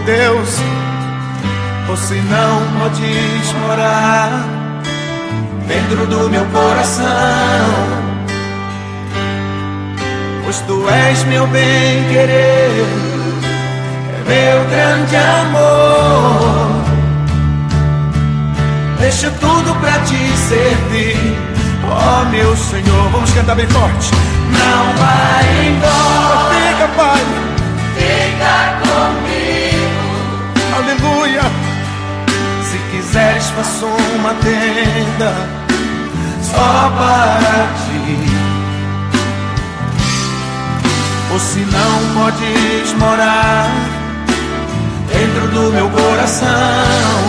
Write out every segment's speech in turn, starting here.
Deus, ou se não podes morar dentro do meu coração, pois tu és meu bem-querer, é meu grande amor. Deixo tudo pra te servir, ó meu Senhor. Vamos cantar bem forte. Não vai embora, fica, Pai, Fica comigo. aleluia. Se quiseres faço uma tenda só para ti, ou se não podes morar dentro do meu coração,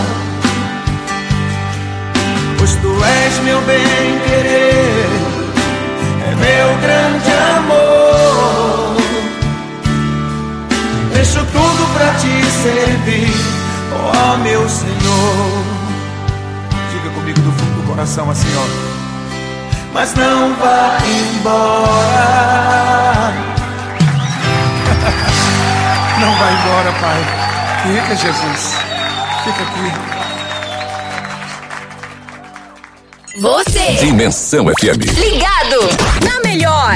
pois tu és meu bem-querer, é meu grande amor. Deixo tudo pra te servir, ó meu Senhor. Diga comigo do fundo do coração assim, ó. Mas não vá embora. Não vai embora, Pai. Fica, Jesus. Fica aqui. Você. Dimensão FM. Ligado na melhor.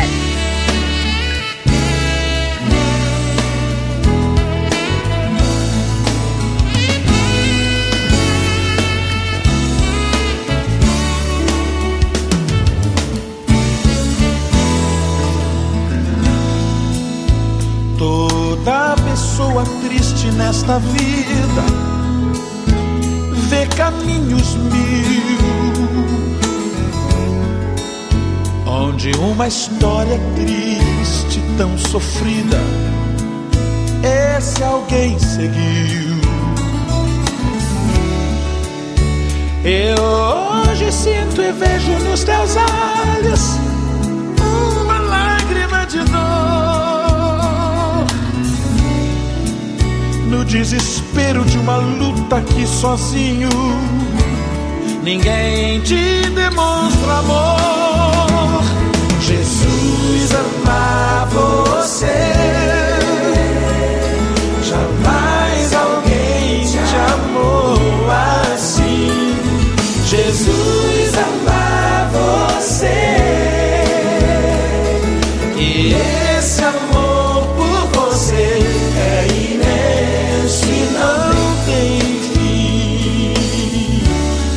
Toda pessoa triste nesta vida vê caminhos mil, onde uma história triste, tão sofrida, esse alguém seguiu. Eu hoje sinto e vejo nos teus olhos uma lágrima de dor, no desespero de uma luta que sozinho ninguém te demonstra amor. Jesus ama você, jamais alguém te amou assim. Jesus ama você, e esse amor por você é imenso e não tem fim.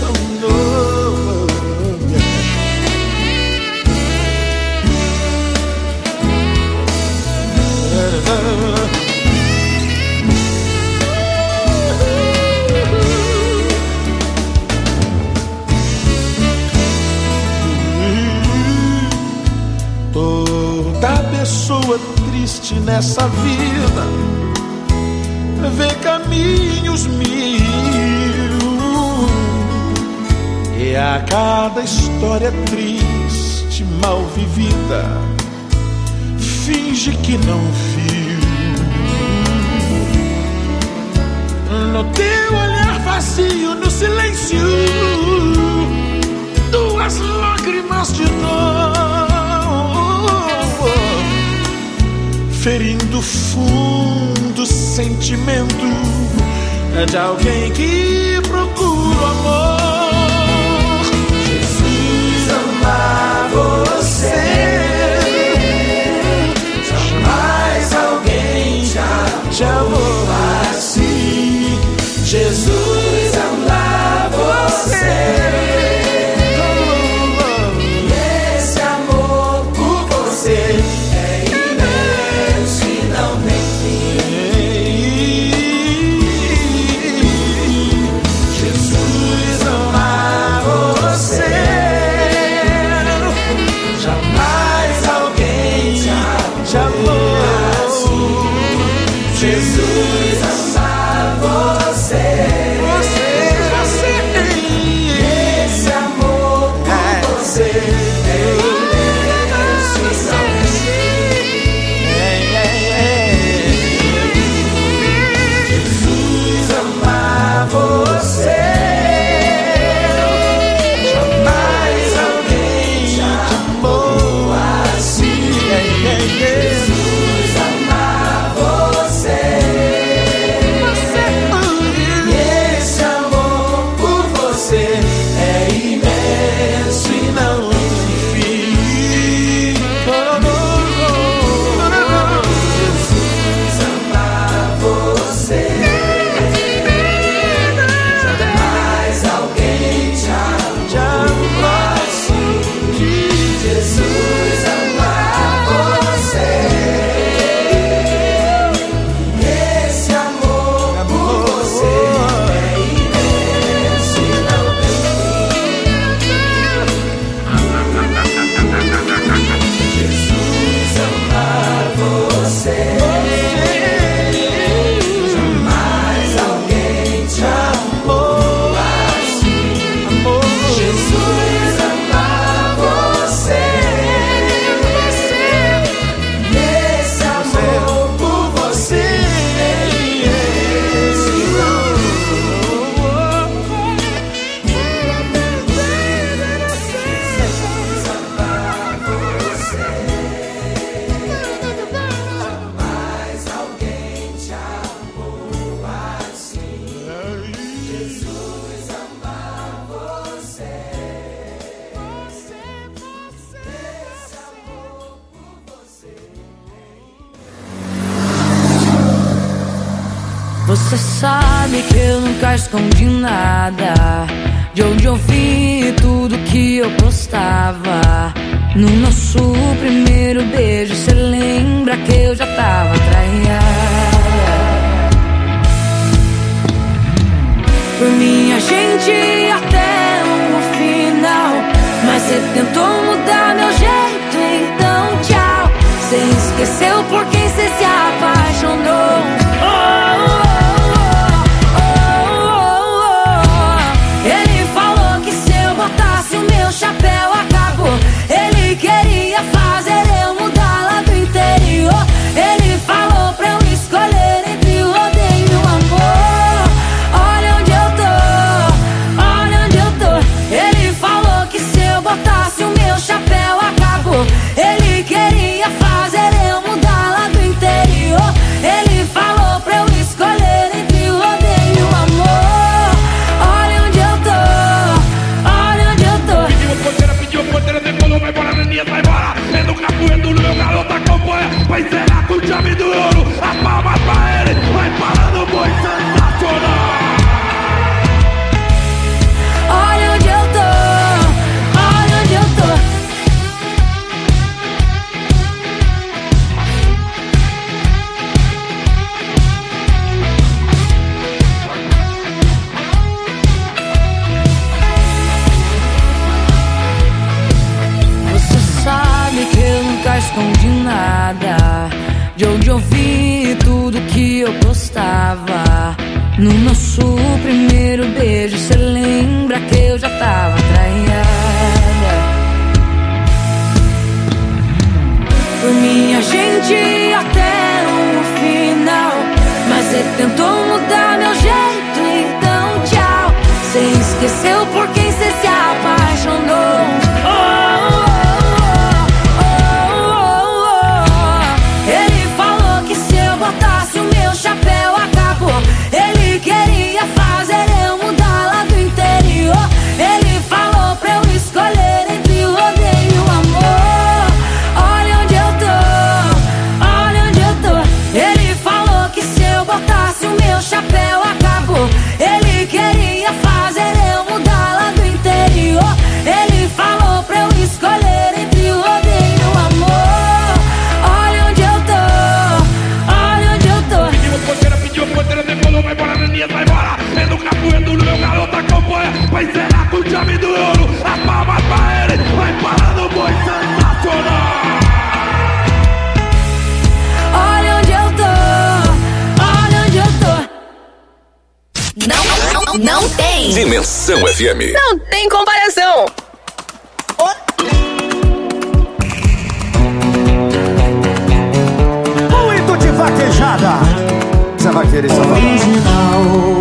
Toda pessoa triste nessa vida vê caminhos mil, e a cada história triste, mal vivida, finge que não viu. No teu olhar vazio, no silêncio, duas lágrimas de dor, ferindo fundo sentimento de alguém que procura amor. Jesus ama você, jamais alguém te amou assim. Jesus ama você, esse amor por você é imenso e não tem fim. Você sabe que eu nunca escondi nada, de onde eu vi tudo que eu postava. No nosso primeiro beijo, cê lembra que eu já tava traiada. Por mim a gente ia até o final, mas cê tentou mudar meu jeito, então tchau. Cê esqueceu por quem cê se apaixonou. Ele falou que se eu botasse o meu chapéu acabou. Ele queria fazer eu mudar lá do interior. Ele falou pra eu escolher entre o rodeio e o amor. Olha onde eu tô, olha onde eu tô. Ele falou que se eu botasse o meu chapéu acabou. Ele queria fazer eu mudar lá do interior. Ele falou pra eu escolher entre o rodeio e o amor. Olha onde eu tô, olha onde eu tô. Pediu porteira, decolou, vai embora, Neninha, vai embora. É no capoeiro, no meu garoto acompanha. Vai encerrar com o chave do ouro. As palmas pra ele, vai parando o boi sensacional. Olha onde eu tô, olha onde eu tô. Você sabe que eu nunca escondi nada, de onde eu vi tudo que eu postava. No nosso primeiro beijo, cê lembra que eu já tava traiada. Por mim a gente ia até o final, mas cê tentou mudar meu jeito, então tchau. Cê esqueceu por quem cê se apaixonou. Ele falou que se eu botasse o meu chapéu acabou. Ele queria fazer eu mudar lá do interior. Ele falou pra eu escolher entre o rodeio e o amor. Olha onde eu tô, olha onde eu tô. Ele falou que se eu botasse o meu chapéu acabou. Ele queria fazer eu mudar lá do interior. Ele falou pra eu escolher entre o rodeio e o amor. Olha onde eu tô, olha onde eu tô. Pediu porteira, decolou, vai embora, Neninha, vai embora. É no capoeiro, no meu garoto acompanha. Vai encerrar com o chave do ouro. As palmas pra ele, vai parando o boi sensacional. Olha onde eu tô, olha onde eu tô. Não tem. Dimensão FM. Não tem comparação. Muito de vaquejada. Zé Vaqueiro e Salvador. Original,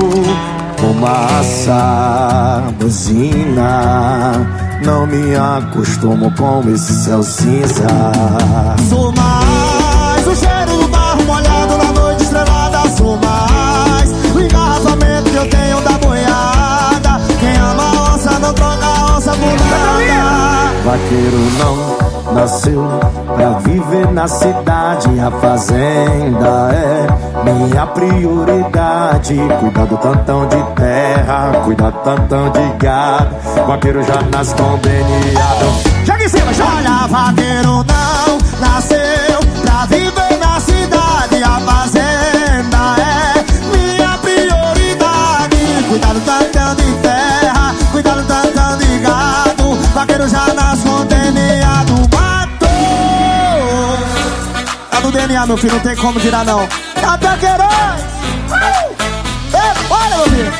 fumaça, buzina. Não me acostumo com esse céu cinza. Sou mais o cheiro do barro molhado na noite estrelada. Sou mais o engarrafamento que eu tenho da boiada. Quem ama a onça não troca a onça por nada. Vaqueiro não nasceu pra viver na cidade. A fazenda é minha prioridade. Cuidar do tantão de terra, cuidar do tantão de gado. Vaqueiro já nasce conveniado. Joga em cima, joga! Olha, vaqueiro não nasceu pra viver na cidade. A fazenda é minha prioridade. Cuidar do tantão de terra, cuidar do tantão de gado. Vaqueiro já nasce conveniado. Do DNA, meu filho, não tem como tirar não. Até Queiroz! Olha, meu filho!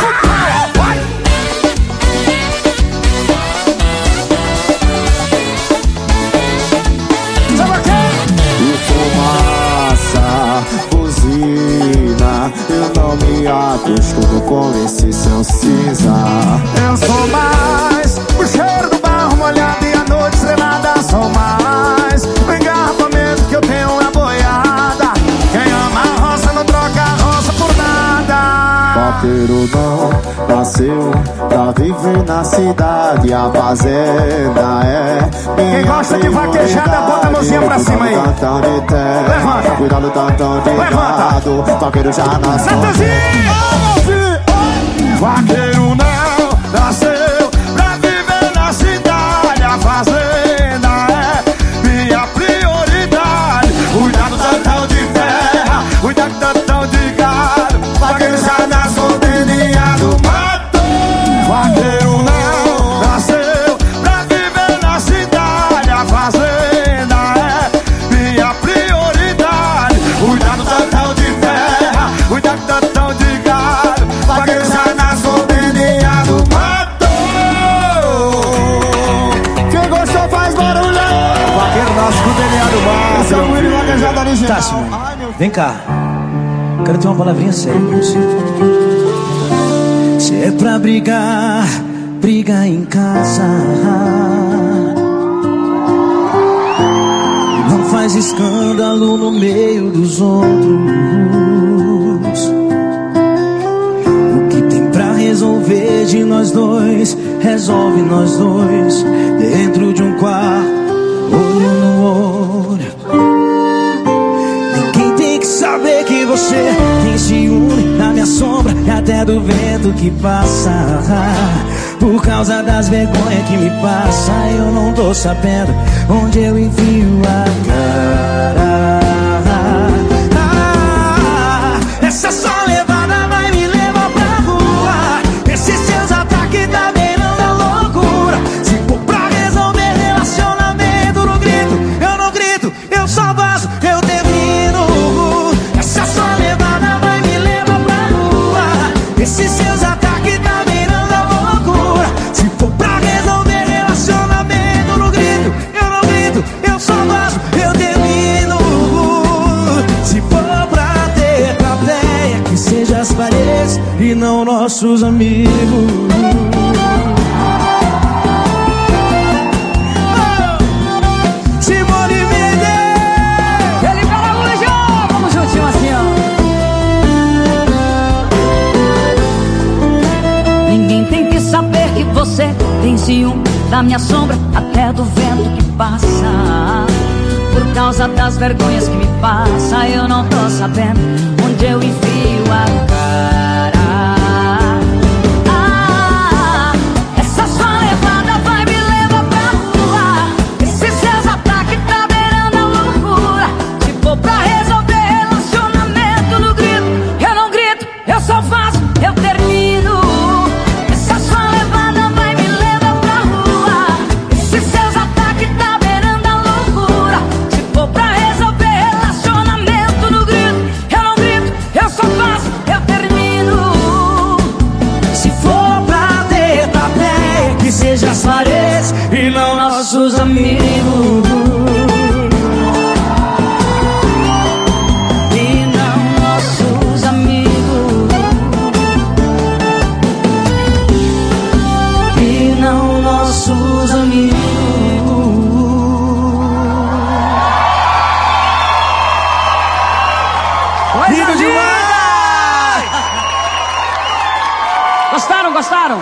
Sabe o quê? E fumaça, buzina. Eu não me acostumo com esse céu cinza. Eu sou mais o cheiro do barro molhado e a noite estrelada. Sou mais o engarrafamento que eu tenho na boiada. Quem ama a roça não troca a roça por nada. Vaqueiro não nasceu nasceu pra viver na cidade, a fazenda é minha. Quem gosta de vaquejada, bota a mãozinha pra cima aí. Levanta. Cuidado do tantão de gado, vaqueiro já nasceu. Vaqueiro não nasceu pra viver na cidade, a fazenda é minha prioridade. Cuidado do tantão de terra, cuidado do tantão de gado, vaqueiro já nasceu DNA do mato. Vaqueiro não nasceu pra viver na cidade, a fazenda é minha prioridade. Cuidado do tantão de terra, cuidado do tantão de gado, vaqueiro já nasceu DNA do mato. Quem gostou faz barulho. Vaqueiro nasce com o DNA do mato. Esse é o Willy Vaquejada original. Tá, Simone, vem cá. Quero ter uma palavrinha séria com você. Se é pra brigar, briga em casa. Não faz escândalo no meio dos outros. O que tem pra resolver de nós dois, resolve nós dois. Dentro de um quarto, olho no olho. Ninguém tem que saber que você tem ciúme da minha sombra e até do vento que passa. Por causa das vergonhas que me passa, eu não tô sabendo onde eu enfio a cara. Essa só levada vai me levar pra rua. Esses seus ataques tá beirando a loucura. Se for pra resolver relacionamento, não grito, eu não grito, eu só vazo, eu termino. Essa só levada vai me levar pra rua. Esses seus ataques tá beirando a loucura. Se for pra resolver relacionamento, não grito, eu não grito, eu só vazo, eu termino. Se for pra ter plateia, que seja as paredes e não nossos amigos. Simone Mendes, Ele fala hoje, ó. Vamos juntinho assim, ó. Ninguém tem que saber que você tem ciúme da minha sombra, até do vento que passa. Por causa das vergonhas que me passa, eu não tô sabendo onde eu enfio a cara. Essa sua levada vai me levar pra rua. Esses seus ataques tá beirando a loucura. Se for pra resolver relacionamento, no grito, eu não grito, eu só faço, eu termino. Essa sua levada vai me levar pra rua. Esses seus ataques tá beirando a loucura. Se for pra resolver relacionamento, no grito, eu não grito, eu só faço, eu termino. Se for pra ter plateia, que seja as paredes e não nossos amigos. E não nossos amigos. E não nossos amigos. Lindo demais! Gostaram, gostaram?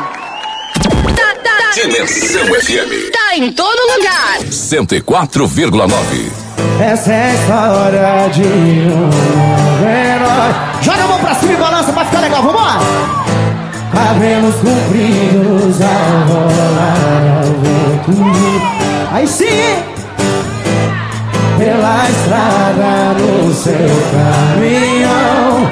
Dimensão FM Tá em todo lugar. 104,9. Essa é a história de um herói. Joga a mão pra cima e balança pra ficar legal, vambora! Cabelos compridos ao rolar ao vento. Aí sim! Pela estrada no seu caminhão.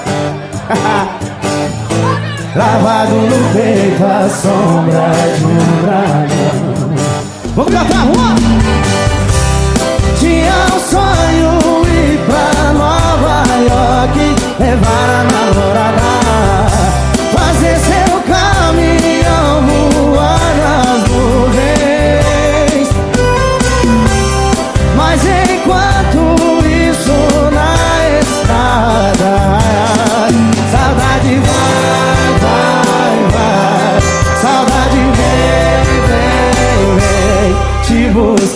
Lavado no peito a sombra de um dragão. Vamos cantar, rua! Tinha um sonho ir pra Nova York, levar a namorada, fazer seu caminhão voar nas nuvens. Mas enquanto isso na estrada, saudade vai, vai, vai. Saudade vem, vem, vem te buscar.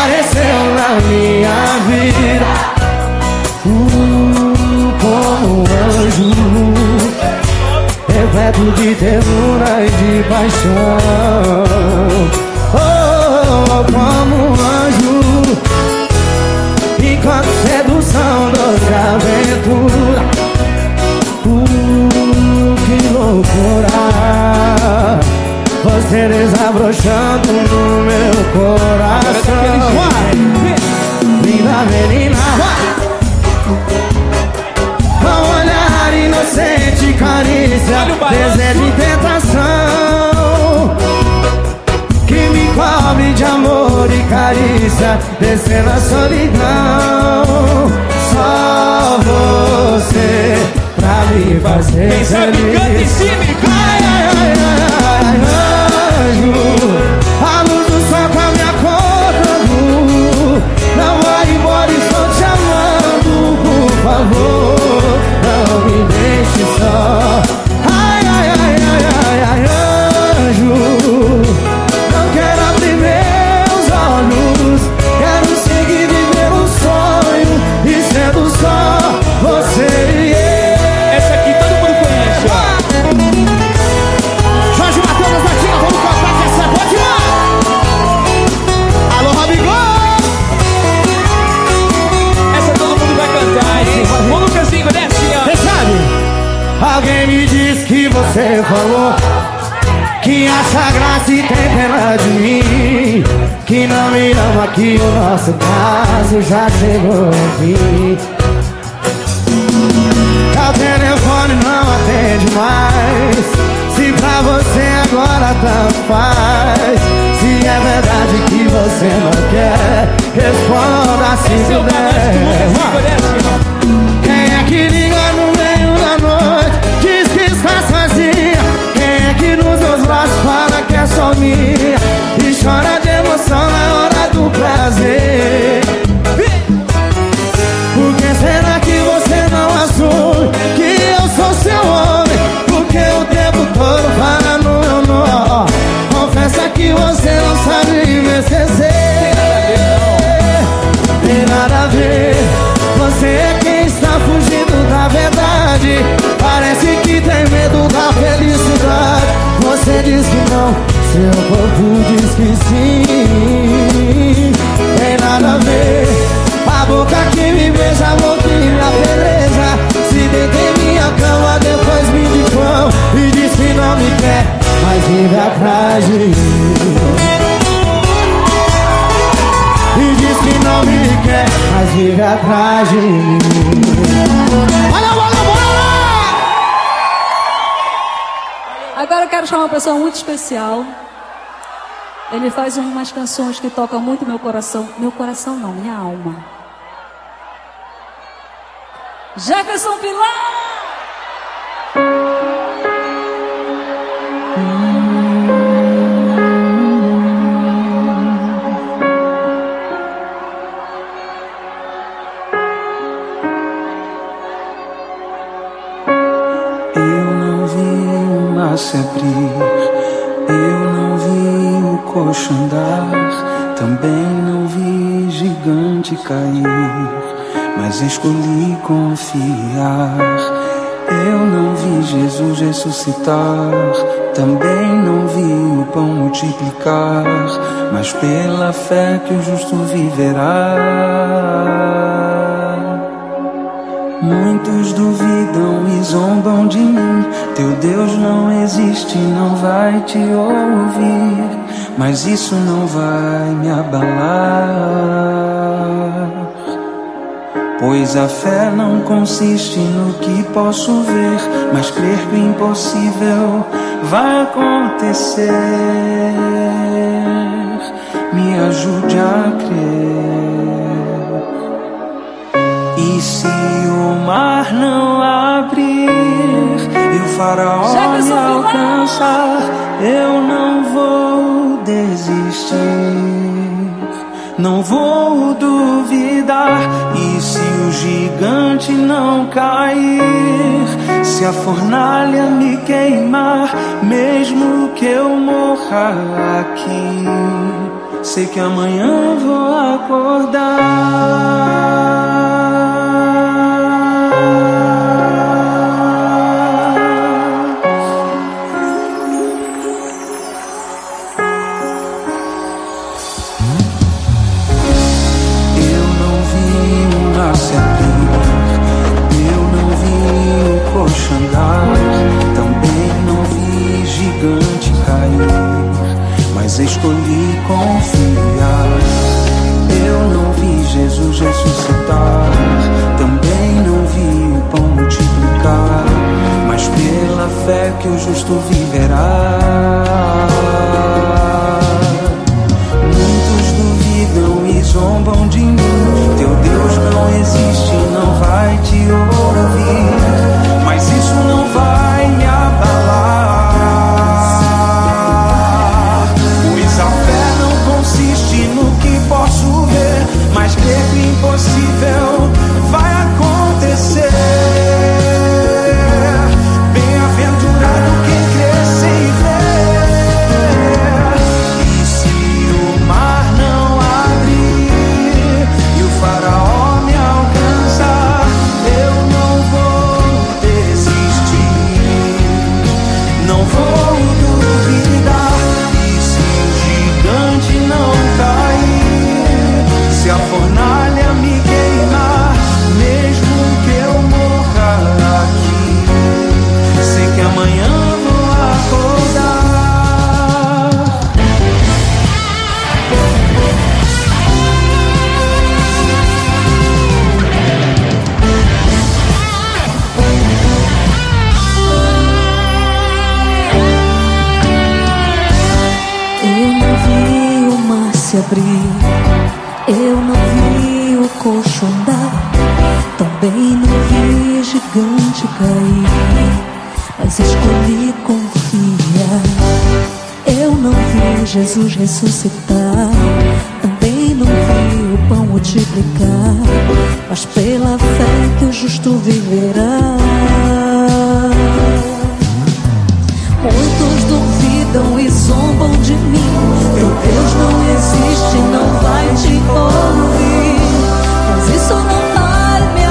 apareceu na minha vida como um anjo, repleto de ternura e de paixão. Como um anjo, enquanto sedução, doce aventura. Que loucura, você desabrochando no meu coração. Linda menina, com olhar inocente, carícia, desejo e tentação, que me cobre de amor e carícia, descendo a solidão. Só você pra me fazer feliz. Ai, ai, ai, ai, ai, anjo, a luz do sol com a minha cor. Não vai embora, estou te amando, por favor, não me deixe só. Ai, ai, ai, ai, ai, ai, anjo, não quero abrir meus olhos, quero seguir viver um sonho e sendo só você e eu. Essa aqui todo mundo conhece, ó. Jorge Matheus, Natinha, vamos cantar que essa é boa demais. Alô, Robigol! Essa todo mundo vai cantar, hein? Ô, Lucasinho, desce, ó. Quem sabe? Alguém me disse que você falou que acha graça e tem pena de mim, que não me ama, que o nosso caso já chegou ao fim. O telefone não atende mais, se pra você agora tanto faz. Se é verdade que você não quer, responda se puder. Quem é que liga no meio da noite, diz que está sozinha? Quem é que nos meus braços fala que é só minha e chora de emoção na hora do prazer? Por que será que você não assume que eu sou seu homem? Porque o tempo todo fala no meu nome. Confessa que você não sabe me esquecer. Tem nada a ver, você é quem está fugindo da verdade. Parece que tem medo da felicidade. Você diz que não, seu corpo diz que sim. Tem nada a ver, a boca que me beija, a boca que me apedreja. Se deita em minha cama, depois me difama e diz que não me quer, mas vive atrás de mim. E diz que não me quer, mas vive atrás de mim. Olha a bola, bola! Agora eu quero chamar uma pessoa muito especial. Ele faz umas canções que tocam muito meu coração. Meu coração não, minha alma. Jefferson Pilar! Se abrir, eu não vi o coxo andar, também não vi gigante cair, mas escolhi confiar. Eu não vi Jesus ressuscitar, também não vi o pão multiplicar, mas pela fé que o justo viverá. Muitos duvidam e zombam de mim. Teu Deus não existe, não vai te ouvir, mas isso não vai me abalar, pois a fé não consiste no que posso ver, mas crer que o impossível vai acontecer. Me ajude a crer. E se o mar não abrir e o faraó me alcançar, eu não vou desistir, não vou duvidar. E se o gigante não cair, se a fornalha me queimar, mesmo que eu morra aqui, sei que amanhã vou acordar. Também não vi gigante cair, mas escolhi confiar. Eu não vi Jesus ressuscitar, também não vi o pão multiplicar, mas pela fé que o justo viverá. Muitos duvidam e zombam de mim, teu Deus não existe, não vai te ouvir. Mas isso não vai me abalar, pois a fé não consiste no que posso ver, mas crer que o impossível vai acontecer. Bem-aventurado quem crê sem ver. E se o mar não abrir e o faraó me alcançar, eu não vou desistir, não vou duvidar. E se o gigante não cair, se a fornalha me queimar, mesmo que eu morra aqui, sei que amanhã vou acordar. Eu não vi o mar se abrir, eu não vi o coxo andar, também não vi gigante cair, mas escolhi confiar. Eu não vi Jesus ressuscitar, também não vi o pão multiplicar, mas pela fé que o justo viverá. Muitos duvidam e zombam de mim, teu Deus não existe, não vai te ouvir, mas isso não vai me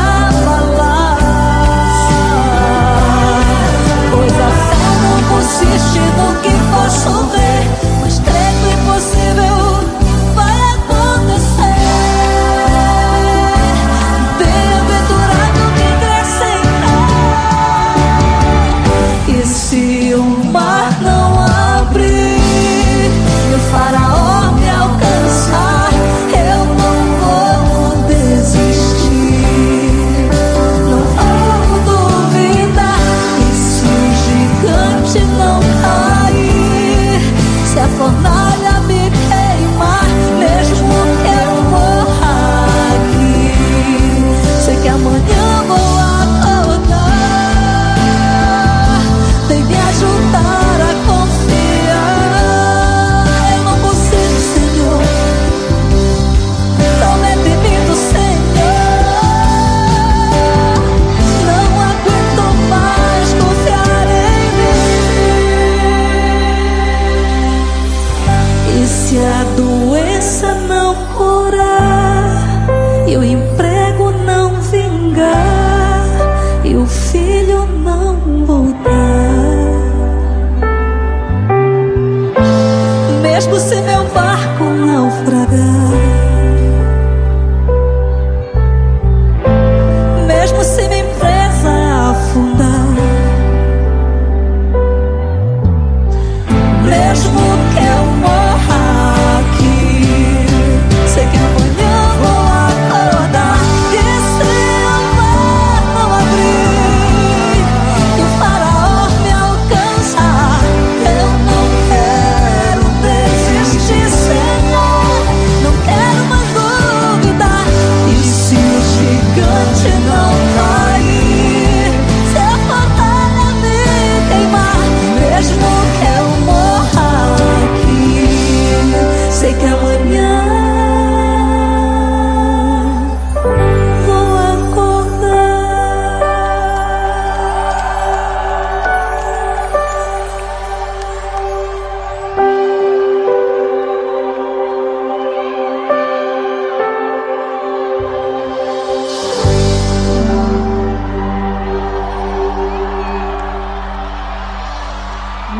abalar, pois a fé não consiste no que posso ver, mas crer que o impossível vai acontecer. Bem-aventurado quem crê sem fé. E se o mar não abrir e o faraó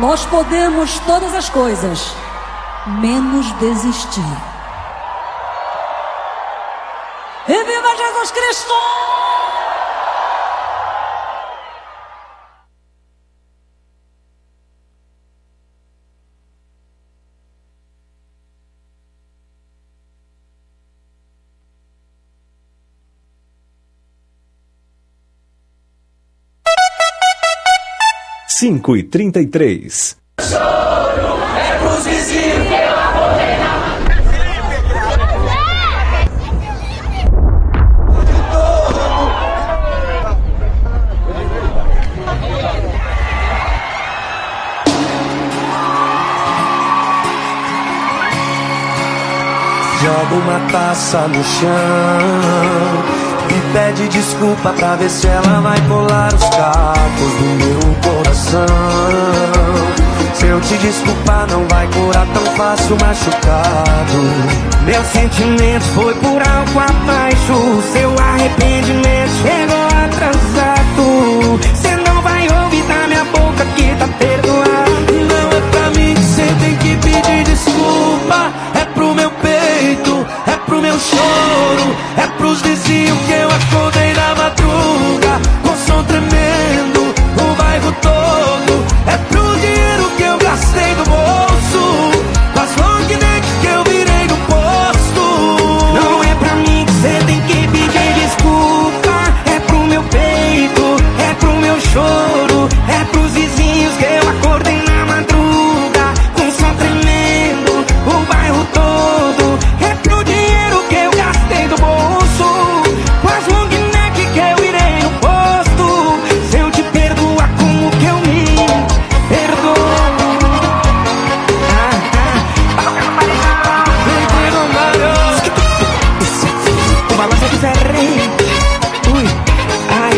Nós podemos todas as coisas, menos desistir. E viva Jesus Cristo! Cinco e 33. Choro é pros vizinhos que eu abordei. Joga uma taça no chão e pede desculpa pra ver se ela vai colar os cacos do meu coração. Se eu te desculpar não vai curar tão fácil machucado. Meu sentimento foi por algo abaixo. Seu arrependimento chegou atrasado. Cê não vai ouvir da minha boca que tá perdoado. Não é pra mim que cê tem que pedir desculpa. É pro meu peito, é pro meu choro, é pros vizinhos que eu acordei na madruga com som tremendo, o bairro todo. É pro dinheiro que eu gastei do bolso, as long neck que eu virei no posto. Não é pra mim que cê tem que pedir desculpa. É pro meu peito, é pro meu choro, é pros vizinhos que eu acordei na madruga com som tremendo, o bairro todo. É pro dinheiro que eu gastei do bolso, com as long neck que eu virei no posto. Se eu te perdoar, como que eu me perdoo? O balanço é diferente. Ui, ai,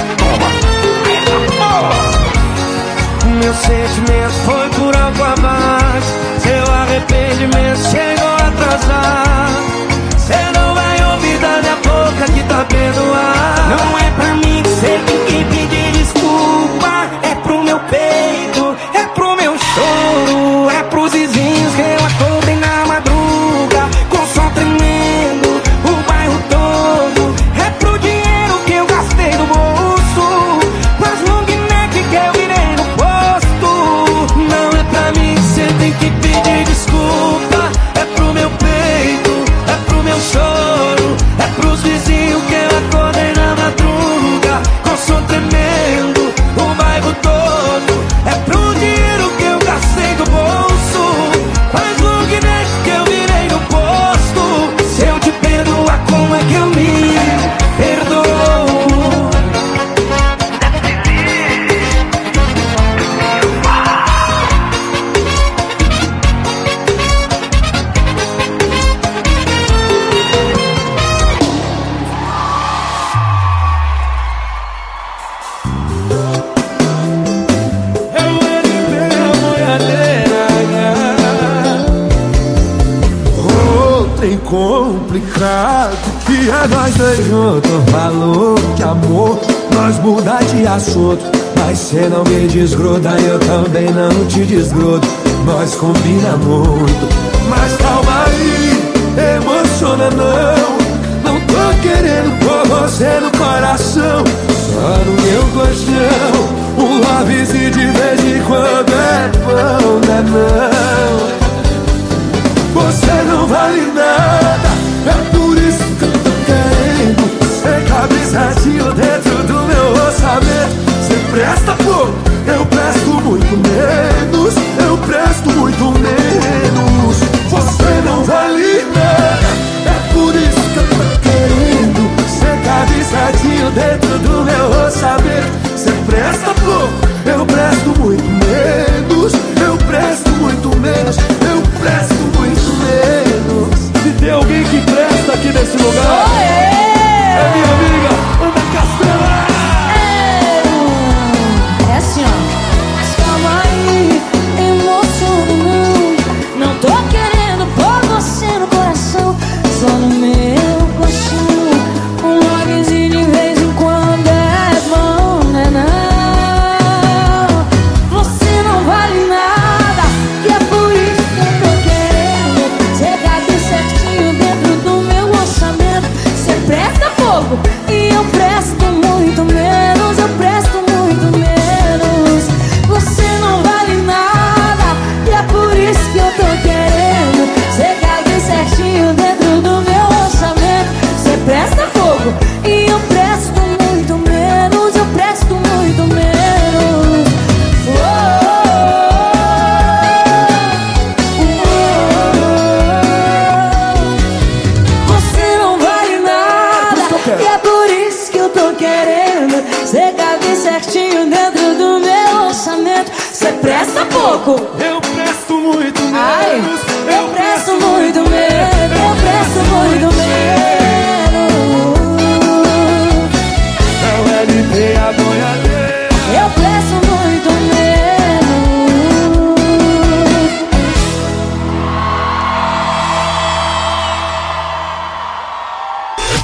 meu sentimento foi por algo abaixo. Seu arrependimento chegou atrasado. Cê não vai ouvir da minha boca que tá perdoado. Não é pra mim que cê tem que pedir desculpa. É pro meu peito, é pro meu choro, é pros vizinhos que eu acordei na madruga com som tremendo, o bairro todo. É pro dinheiro que eu gastei do bolso, com as long neck que eu virei no posto. Não é pra mim que cê tem que pedir desculpa. É pro meu peito, é pro meu choro, é pros vizinhos que eu acordei na madruga com som tremendo, o bairro todo. É pro dinheiro que eu gastei do bolso, faz long neck que eu virei no posto. Se eu te perdoar, como é que eu me perdoo? Trem complicado que é nós dois juntos. Falou que amor, nós muda de assunto, mas cê não me desgruda, eu também não te desgrudo. Nós combina muito, mas calma aí, emociona não. Não tô querendo pôr você no coração, só no meu colchão. Um lovezinho de vez em quando é bom, não é não? Você não vale nada, é por isso que eu tô querendo. Você cabe certinho dentro do meu orçamento. Você presta pouco, eu presto muito menos. Eu presto muito menos. Você não vale nada, é por isso que eu tô querendo. Você cabe certinho dentro do meu orçamento. Você presta pouco, eu presto muito menos. Eu presto muito menos.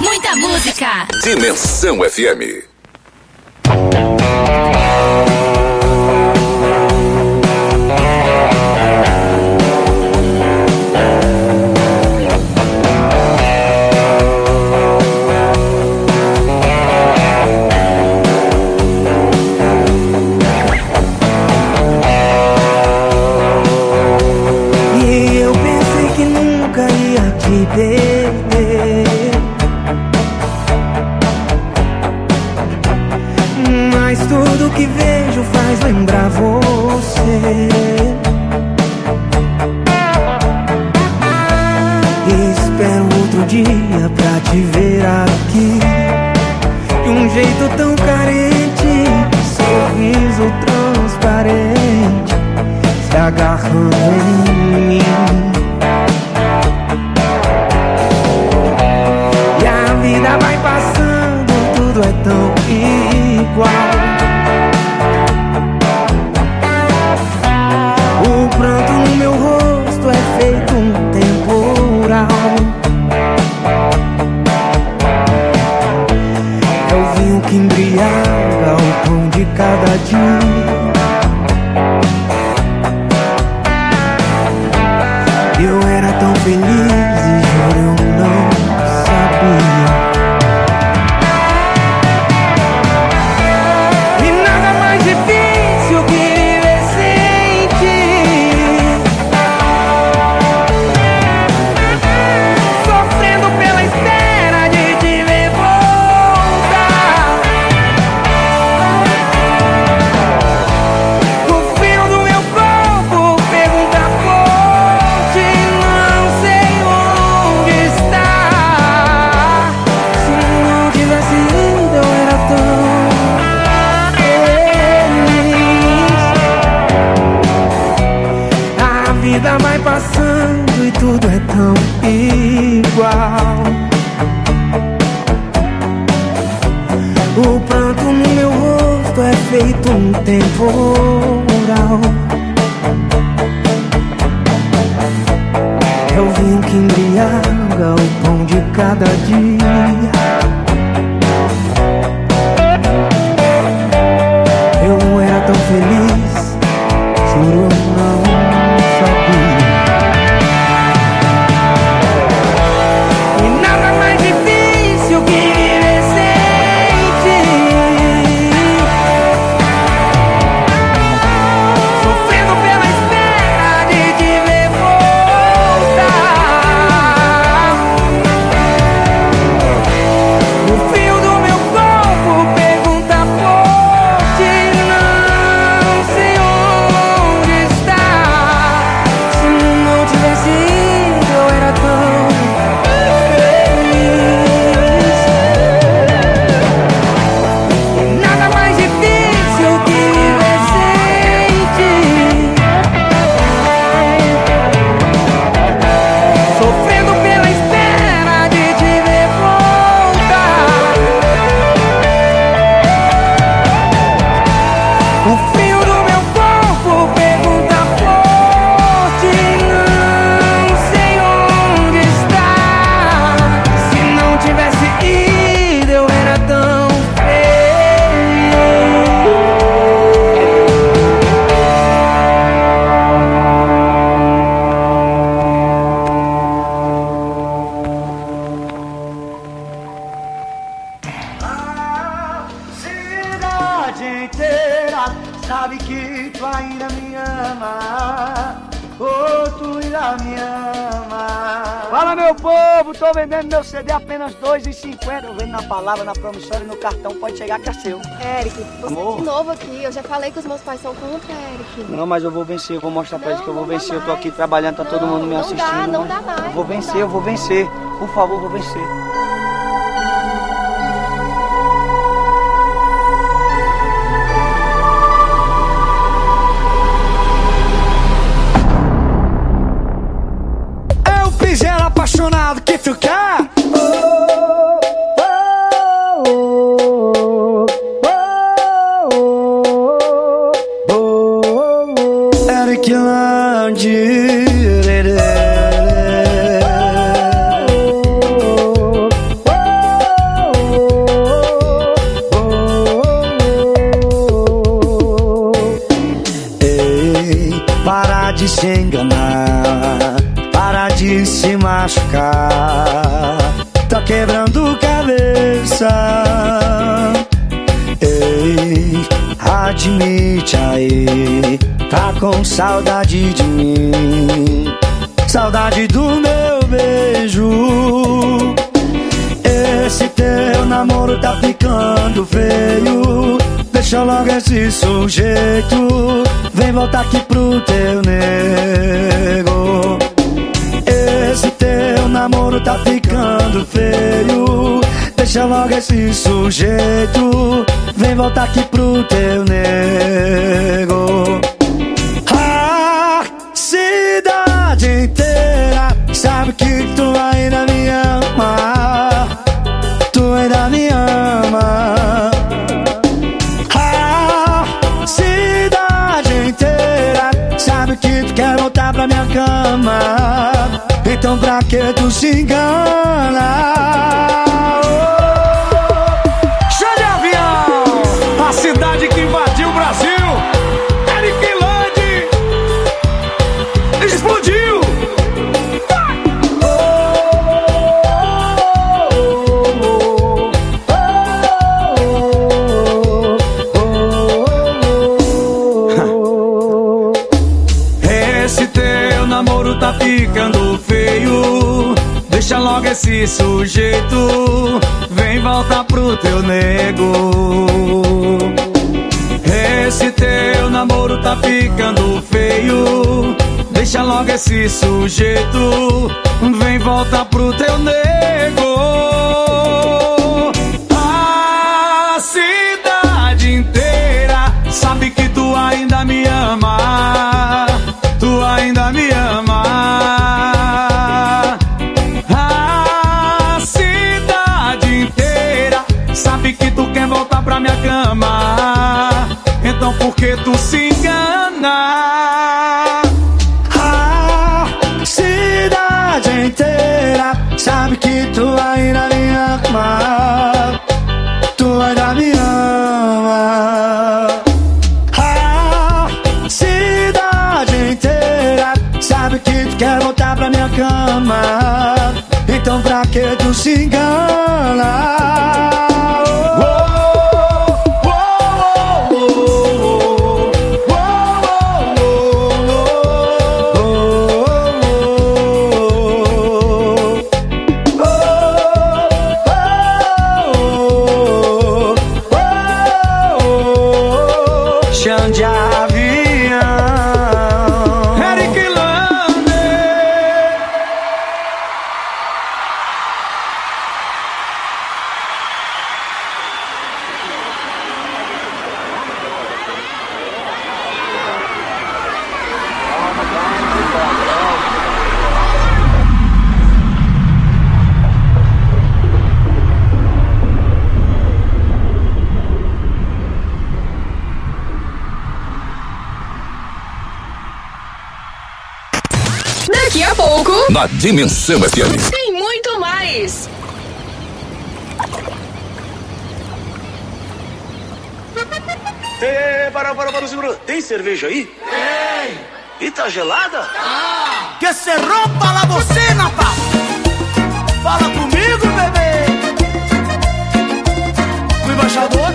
Muita música. Dimensão FM. Mas tudo que vejo faz lembrar você. Espero outro dia pra te ver aqui, de um jeito tão carente, sorriso transparente, se agarrando em mim. Vida vai passando, tudo é tão igual. O pranto no meu rosto é feito um temporal. É o vinho que embriaga o pão de cada dia. Eu era tão feliz e juro eu não sabia. Passando e tudo é tão igual. O pranto no meu rosto é feito um temporal. É o vinho que embriaga o pão de cada dia. Eu era tão feliz, juro eu não sabia. Sabe que tu ainda me ama, oh, tu ainda me ama. Fala, meu povo, tô vendendo meu CD apenas R$2,50. Eu vendo na palavra, na promissória e no cartão, pode chegar que é seu. Eric, você é de novo aqui, eu já falei que os meus pais são contra, Eric. Não, mas eu vou vencer, eu vou mostrar pra eles que eu vou vencer. Eu tô aqui trabalhando, tá todo mundo me assistindo. Não dá mais. Eu vou vencer, eu vou vencer. Por favor, eu vou vencer. Apaixonado que tu quer. Eric Landi. cabeça. Ei, admite aí, tá com saudade de mim, saudade do meu beijo. Esse teu namoro tá ficando feio, deixa logo esse sujeito, vem voltar aqui pro teu nego. Esse teu namoro tá ficando feio, deixa logo esse sujeito, vem voltar aqui pro teu nego. A cidade inteira sabe que tu ainda me ama, tu ainda me ama. A cidade inteira sabe que tu quer voltar pra minha cama, então pra que tu se engana? Show de avião! A cidade que invadiu o Brasil, Eric Lande explodiu! Esse teu namoro tá ficando feio, deixa logo esse sujeito, vem voltar pro teu nego. Esse teu namoro tá ficando feio, deixa logo esse sujeito, vem voltar pro teu nego. A cidade inteira sabe que tu ainda me ama, tu ainda me ama. A cidade inteira sabe que tu quer voltar pra minha cama, então por que tu se engana? A cidade inteira sabe que tu ainda me ama, tu ainda me ama. A cidade inteira sabe que tu quer voltar pra minha cama, então pra que tu se engana? Chão de avião, Eric Lande. Daqui a pouco, Na Dimensão FM. tem muito mais. Para, segura. Tem cerveja aí? Tem. E tá gelada? Ah. Que se rompa la bocina, pa. Fala comigo, bebê. O embaixador.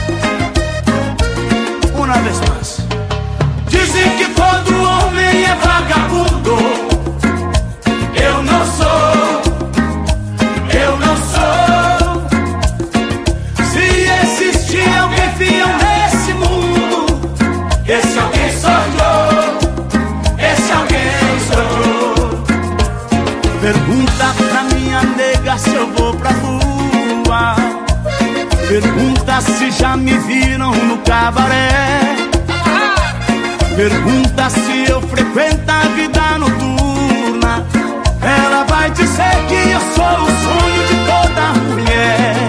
Uma vez mais. Dizem que todo homem é vagabundo. Eu não sou. Eu não sou. Se existir alguém fiel nesse mundo, esse alguém sou eu. Esse alguém sou eu. Pergunta pra minha nega se eu vou pra rua. Pergunta se já me viram no cabaré. Pergunta se eu frequento a vida noturna. Ela vai dizer que eu sou o sonho de toda mulher.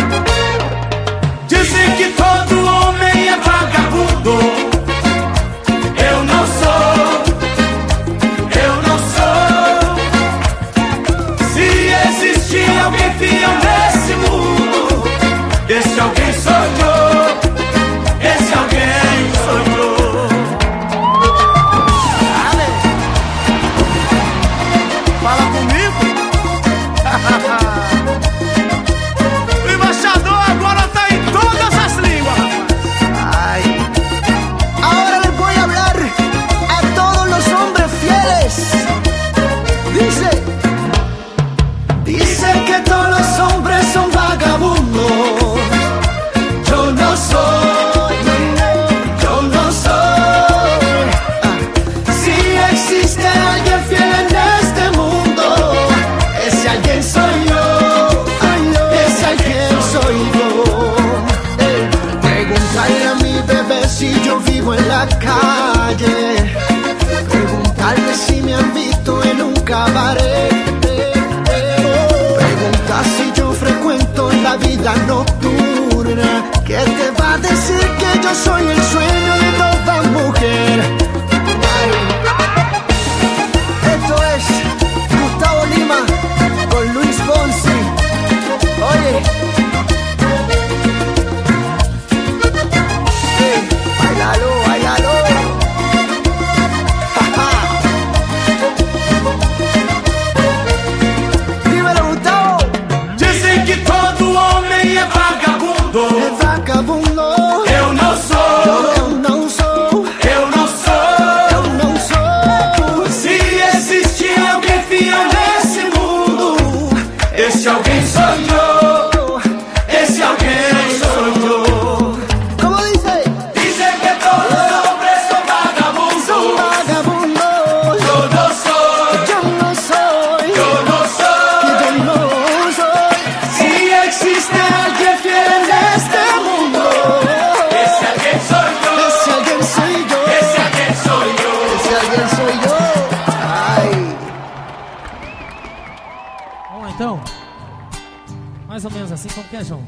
Dizem que todo homem é vagabundo. Eu não sou. Eu não sou. Se existir alguém fiel nesse mundo, esse alguém sou eu. Esse alguém sou eu. Fala comigo. la vida nocturna, que te va a decir que yo soy el sueño de toda mujer. Ay. Esto es Gustavo Lima con Luis Fonsi. Oye, hey, bailalo, bailalo. Dímelo, Gustavo. Dizem que todo homem é vagabundo. É vagabundo. Eu não sou. Eu não sou. Eu não sou. Eu não sou. Se existe alguém fiel nesse mundo, esse alguém sou eu. Esse alguém sou eu. Como dice? Dizem que todos os hombres são vagabundos. Sou vagabundo. Eu não sou. Eu não sou. Eu não sou. Eu não sou. Se existe alguém fiel neste mundo, esse alguém sou eu. Esse alguém sou eu. Esse alguém sou eu. Esse alguém sou eu. Ai. Vamos lá então. Mais ou menos assim, como que é, João?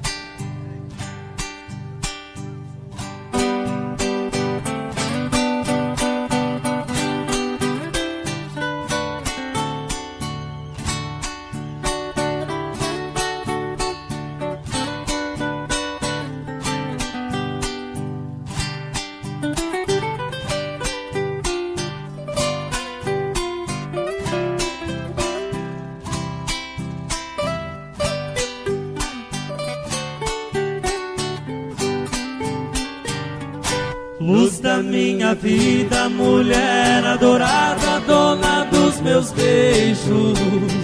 Luz da minha vida, mulher adorada, dona dos meus beijos.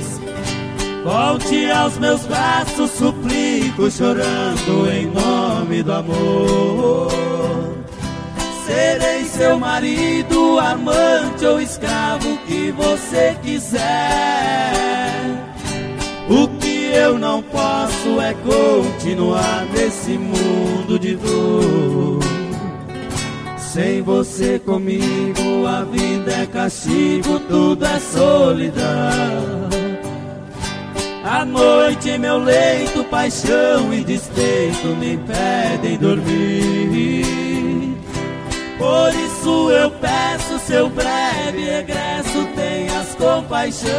Volte aos meus braços, suplico, chorando em nome do amor. Serei seu marido, amante ou escravo que você quiser. O que eu não posso é continuar nesse mundo de dor. Sem você comigo a vida é castigo, tudo é solidão. À noite em meu leito, paixão e despeito me impedem dormir. Por isso eu peço seu breve regresso, tenhas compaixão.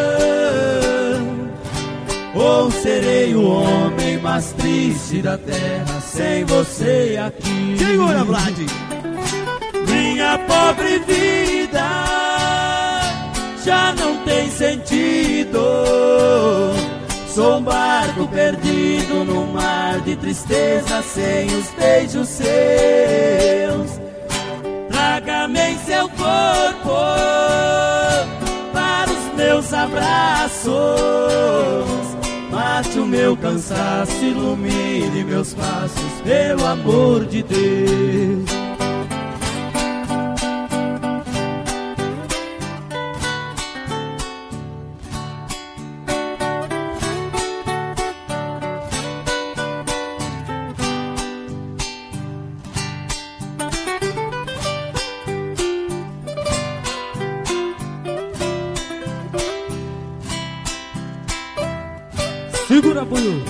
Ou serei o homem mais triste da terra sem você aqui. Segura, Vlad! Minha pobre vida já não tem sentido. Sou um barco perdido no mar de tristeza, sem os beijos seus. Traga-me em seu corpo para os meus abraços. Mate o meu cansaço, ilumine meus passos, pelo amor de Deus. Segura, Buiu.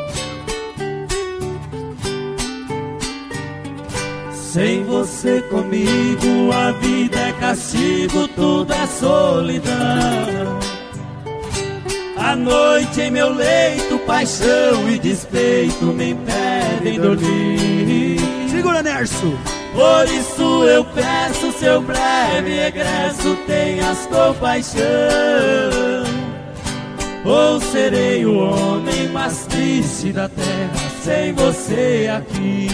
Sem você comigo a vida é castigo, tudo é solidão. À noite em meu leito, paixão e despeito me impedem dormir. Segura, Nerso. Por isso eu peço seu breve regresso, tenhas compaixão. Ou serei o homem mais triste da terra sem você aqui.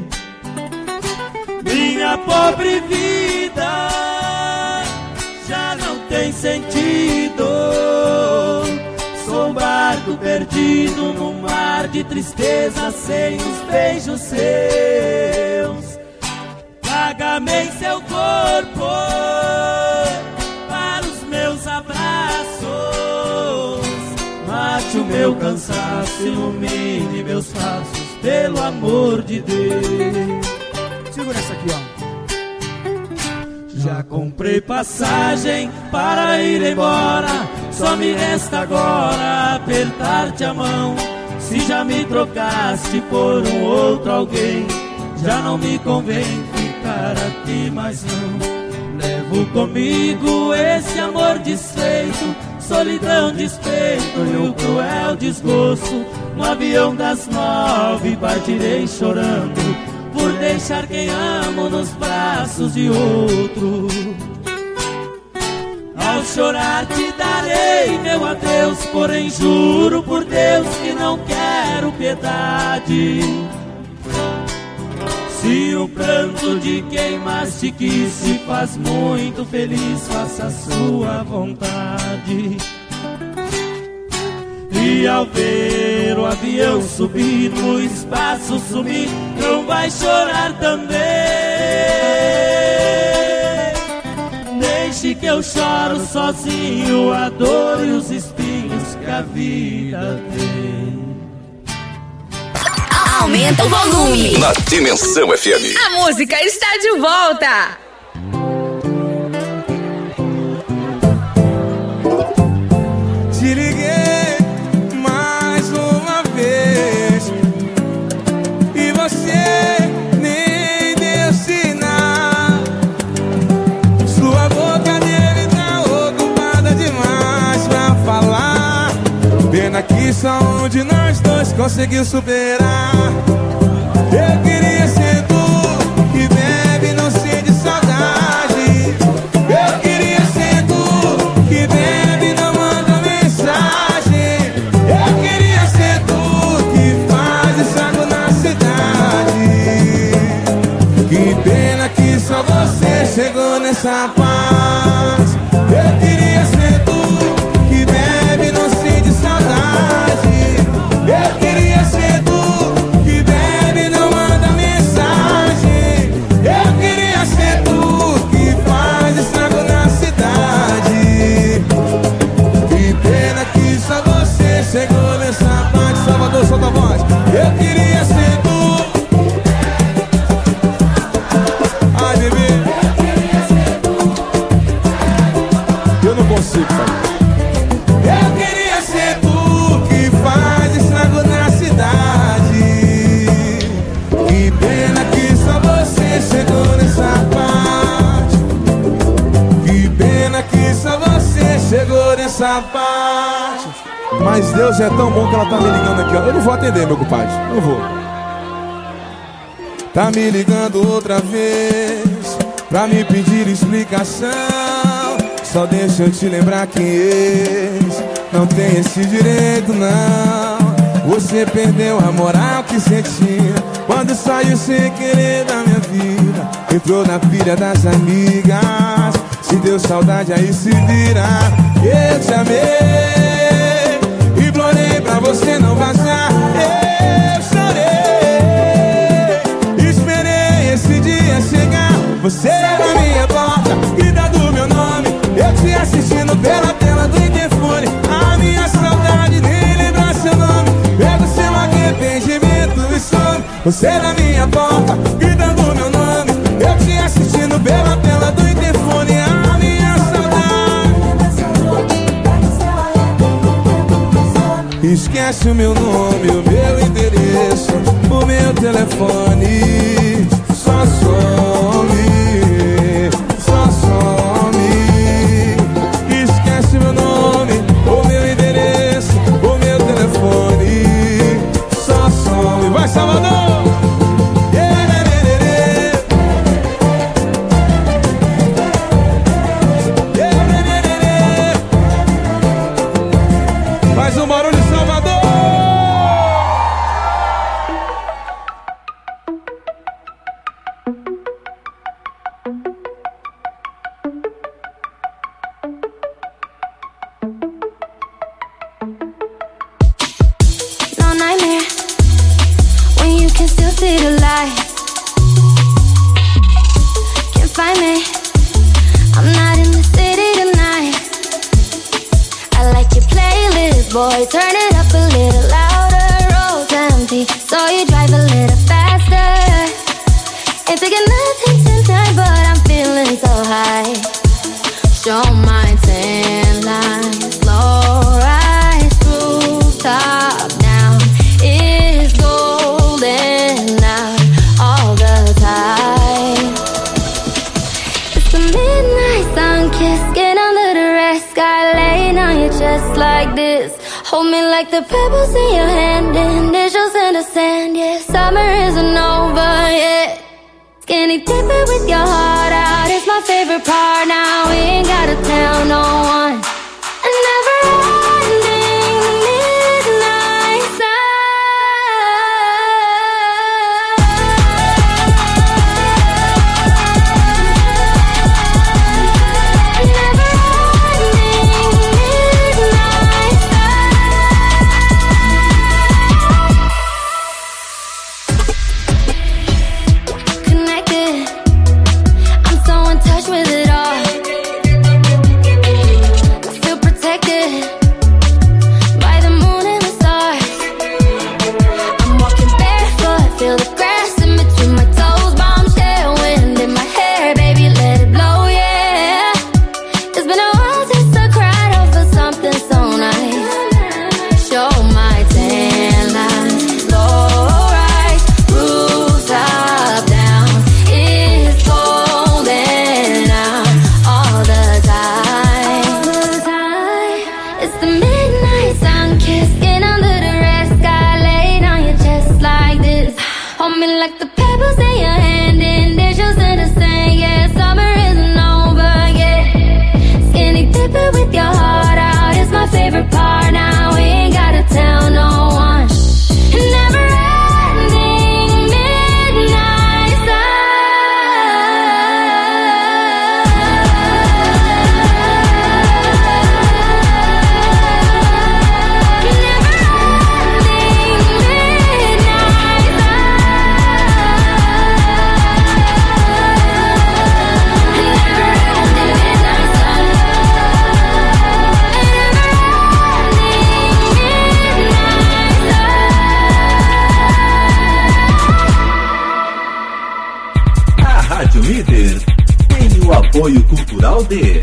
Minha pobre vida já não tem sentido. Sou um barco perdido no mar de tristeza, sem os beijos seus. Traga-me em seu corpo para os meus abraços. Mate o meu cansaço, ilumine meus passos, pelo amor de Deus. Segura essa aqui, ó. Já comprei passagem para ir embora, só me resta agora apertar-te a mão. Se já me trocaste por um outro alguém, já não me convém ficar aqui mais não. Levo comigo esse amor desfeito, solidão, despeito e o cruel desgosto. No avião das 9 partirei chorando, por deixar quem amo nos braços de outro. Ao chorar te darei meu adeus, porém juro por Deus que não quero piedade. Se o pranto de quem mais te quis te faz muito feliz, faça a sua vontade. E ao ver o avião subir, no espaço sumir, não vai chorar também. Deixe que eu choro sozinho a dor e os espinhos que a vida tem. Aumenta o volume. Na Dimensão FM. A música está de volta. Te liguei mais uma vez e você nem deu sinal. Sua boca dele tá ocupada demais pra falar. Pena que só um de nós dois conseguiu superar. Eu queria ser tu que bebe, não sente saudade. Eu queria ser tu que bebe, não manda mensagem. Eu queria ser tu que faz estrago na cidade. Que pena que só você chegou nessa paz. Eu queria ser tu que bebe, não sente saudade. Eu queria ser tu que bebe, não manda mensagem. Eu queria ser tu que faz estrago na cidade. Que pena que só você chegou nessa parte. Salvador, solta a voz. Eu queria ser tu. Ai, bebê. Eu queria ser tu. Eu não consigo, pai. Eu queria ser tu que faz estrago na cidade. Que pena que só você chegou nessa parte. Que pena que só você chegou nessa parte. Mas Deus é tão bom que ela tá me ligando aqui, ó. Eu não vou atender, meu compadre, não vou. Tá me ligando outra vez pra me pedir explicação. Só deixa eu te lembrar que ex não tem esse direito, não. Você perdeu a moral que sentia quando saiu sem querer da minha vida. Entrou na pilha das amigas. Se deu saudade, aí se vira. Eu te amei, implorei pra você não vazar. Eu chorei, esperei esse dia chegar. Você na minha porta, grita do meu nome. Eu te assistindo pela tela do interfone. A minha saudade nem lembra seu nome. Pega o seu arrependimento e some. Você na minha porta, gritando meu nome. Eu te assistindo pela tela do interfone. A minha saudade. Esquece o meu nome, o meu endereço, o meu telefone. Só some, só some. Esquece meu nome, o meu endereço, o meu telefone. Só some. Vai, Salvador! Faz um barulho, Salvador! No nightmare when you can still see the light. Can't find me, I'm not in the city tonight. I like your playlist, boy, turn it up a little louder. Road's empty, so you drive a little faster. Ain't taking nothing tonight, but I'm feeling so high. Show my tan lines, low rise, rooftop down. me like the pebbles in your hand and initials in the sand. Yeah, summer isn't over yet. Skinny dipping with your heart out is my favorite part. Now we ain't gotta tell no one. And never ending midnight sun. Apoio cultural de...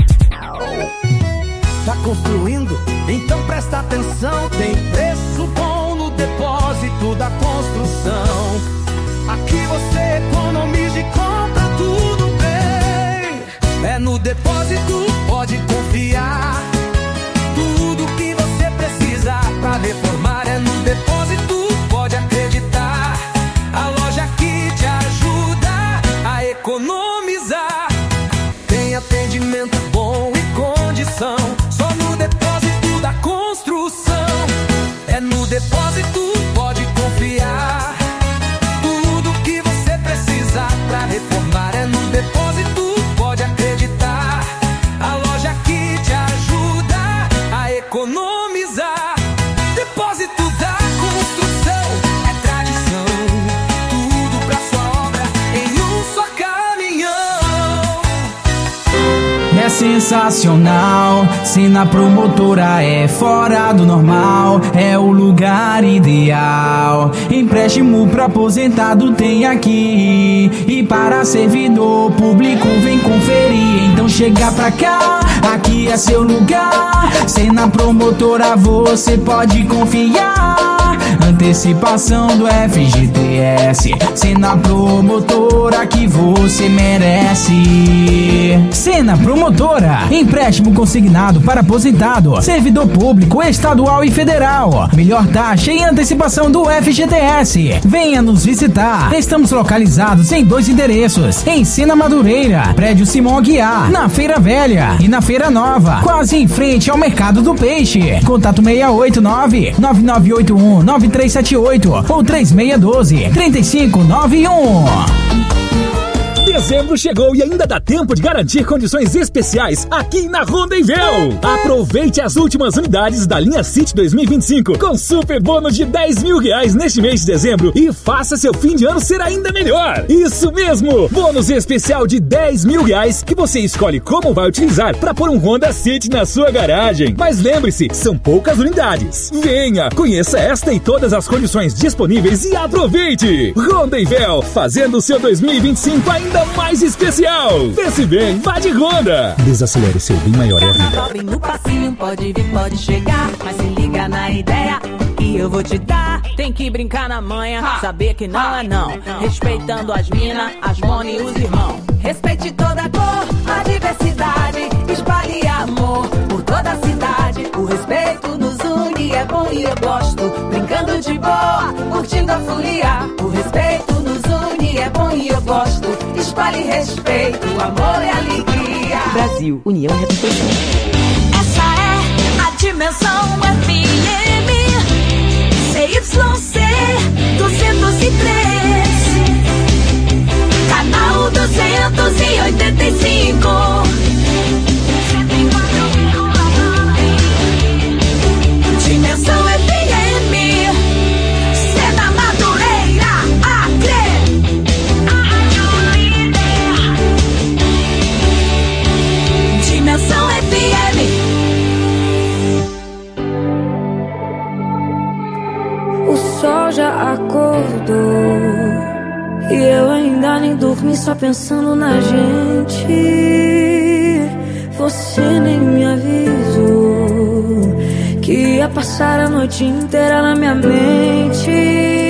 Tá construindo? Então presta atenção. Tem preço bom no depósito da construção. Aqui você economiza e compra tudo bem. É no depósito, pode confiar. Tudo que você precisa pra reformar é no depósito, pode acreditar. A loja que te ajuda a economizar. Atendimento bom e condição. Só no depósito da construção. É no depósito, pode confiar. Tudo que você precisa pra reformar é no depósito, pode acreditar. A loja que te ajuda a economizar. Depósito da construção é tradição. Tudo pra sua obra em um só caminhão. É sensacional, se na promotora é fora do normal, é o lugar ideal. Empréstimo pra aposentado tem aqui, e para servidor público vem conferir. Então chega pra cá, aqui é seu lugar. Se na promotora você pode confiar. Antecipação do FGTS, Sena Promotora que você merece. Sena Promotora, empréstimo consignado para aposentado, servidor público estadual e federal. Melhor taxa e antecipação do FGTS. Venha nos visitar. Estamos localizados em 2 endereços: em Sena Madureira, prédio Simão Aguiar, na Feira Velha, e na Feira Nova, quase em frente ao Mercado do Peixe. Contato 689-9981-9378 ou 3612-3591. Dezembro chegou e ainda dá tempo de garantir condições especiais aqui na Rondevel. Aproveite as últimas unidades da linha City 2025 com super bônus de R$10.000 neste mês de dezembro e faça seu fim de ano ser ainda melhor. Isso mesmo, bônus especial de R$10.000 que você escolhe como vai utilizar para pôr um Honda City na sua garagem. Mas lembre-se, são poucas unidades. Venha, conheça esta e todas as condições disponíveis e aproveite. Rondevel, fazendo o seu 2025 ainda mais especial. Pense bem, vá de Honda. Desacelere seu bem maior é a vida. Vem no passinho, pode vir, pode chegar, mas se liga na ideia que eu vou te dar. Tem que brincar na manha, saber que não é não. Respeitando as minas, as mona e os irmãos. Respeite toda a cor, a diversidade. Espalhe amor por toda a cidade. O respeito nos une, é bom e eu gosto. Brincando de boa, curtindo a folia. O respeito nos une, é bom e eu gosto. Espalhe respeito, amor e alegria. Brasil, União e Representação. Essa é a Dimensão FM CYC 203, canal 285. Dimensão FM, Cena Madureira, Acre. Dimensão FM. O sol já acordou e eu ainda nem dormi, só pensando na gente. Você nem me avisou que ia passar a noite inteira na minha mente.